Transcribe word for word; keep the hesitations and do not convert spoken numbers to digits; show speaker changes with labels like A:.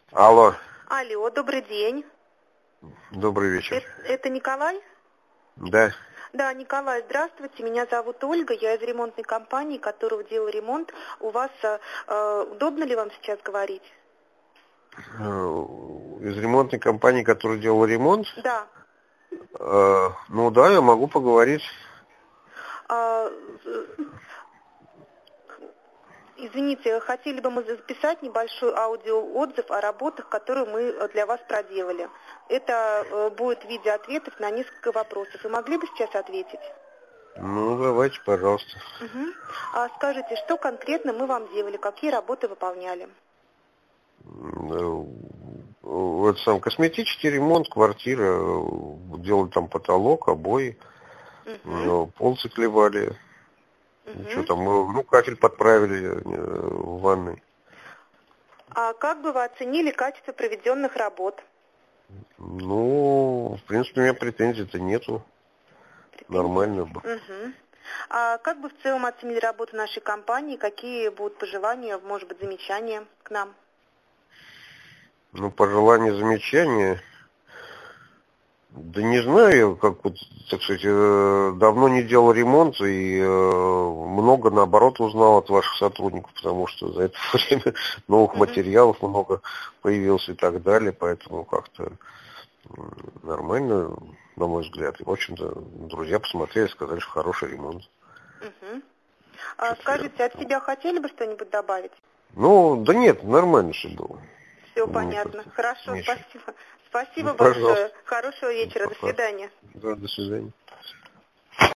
A: Алло.
B: Алло, добрый день.
A: Добрый вечер.
B: Это, это Николай?
A: Да.
B: Да, Николай, здравствуйте. Меня зовут Ольга. Я из ремонтной компании, которая делала ремонт. У вас э, удобно ли вам сейчас говорить?
A: Из ремонтной компании, которая делала ремонт?
B: Да.
A: Э, ну да, я могу поговорить.
B: А, извините, хотели бы мы записать небольшой аудиоотзыв о работах, которые мы для вас проделали. Это будет в виде ответов на несколько вопросов. Вы могли бы сейчас ответить?
A: Ну, давайте, пожалуйста.
B: Угу. А скажите, что конкретно мы вам делали, какие работы выполняли?
A: Вот сам косметический ремонт квартиры, делали там потолок, обои, угу. Пол заклевали, угу. Что там, ну, кафель подправили в ванной.
B: А как бы вы оценили качество проведенных работ?
A: Ну, в принципе, у меня претензий-то нету. Претензий? Нормально было.
B: Угу. А как бы в целом оценили работу нашей компании? Какие будут пожелания, может быть, замечания к нам?
A: Ну, пожелания, замечания. Да не знаю, как вот, так сказать, давно не делал ремонт и много, наоборот, узнал от ваших сотрудников, потому что за это время новых mm-hmm. материалов много появилось и так далее, поэтому как-то нормально, на мой взгляд. И, в общем-то, друзья посмотрели, сказали, что хороший ремонт.
B: Mm-hmm. А скажите, от себя хотели бы что-нибудь добавить?
A: Ну, да нет, нормально все было.
B: Все понятно. Хорошо,
A: ничего.
B: спасибо. Спасибо
A: Ну,
B: большое. Хорошего вечера. До свидания.
A: Да, до свидания.